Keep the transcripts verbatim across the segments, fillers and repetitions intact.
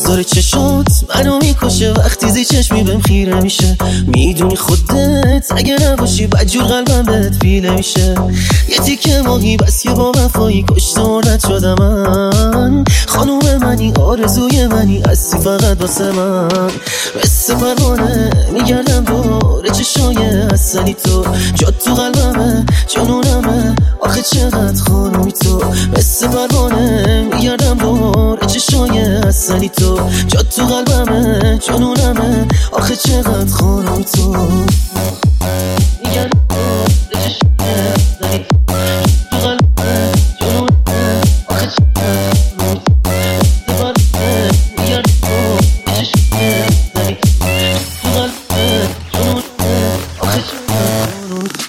رفتار چشات منو میکشه وقتی زی چشمی بهم خیره میشه. میدونی خودت اگه نباشی بدجور قلبم بهت پیله میشه. یه تیکه ماهی بس که با وفایی کشت مردت شدم من. خانوم منی آرزوی منی هستی فقط واسه من. مثل پروانه میگردم دور چشای اصلی تو. جات تو قلبمه جنونمه آخه چقدر خانومی تو. مثل پروانه میگردم دور چشای اصلی تو. جات تو قلبمه جنونمه آخه چقدر خانومی تو. میگردم دور چشای اصلی تو. تو قلبمه جنونمه آخه چقدر خانومی تو. مثل پروانه میگردم دور چشای اصلی تو. تو قلبمه جنونمه آخه چقدر خانومی تو.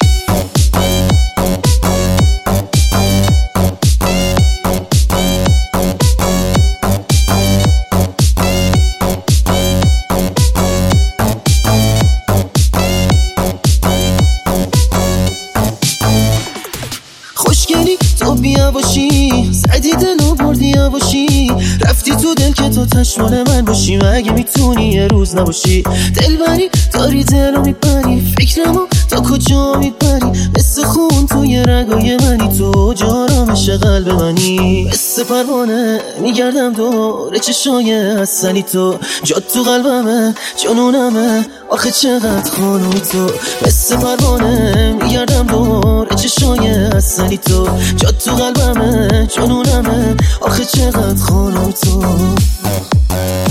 خوشگلی تو بیا باشی زدی دلو بردی باشی. رفتی تو دل که تو تشمال من باشی. مگه میتونی یه روز نباشی دلبری داری دلو میبری. فکرمو تا کجا میبری مثل خون توی رگای منی. تو جارامش قلب منی. مثل پروانه میگردم دور چشای اصلی تو. جات تو قلبمه جنونمه آخه چقدر خانومی تو. مثل پروانه میگردم دور چشای اصلی تو. جات تو قلبمه جنونمه آخه چقدر خانومی تو.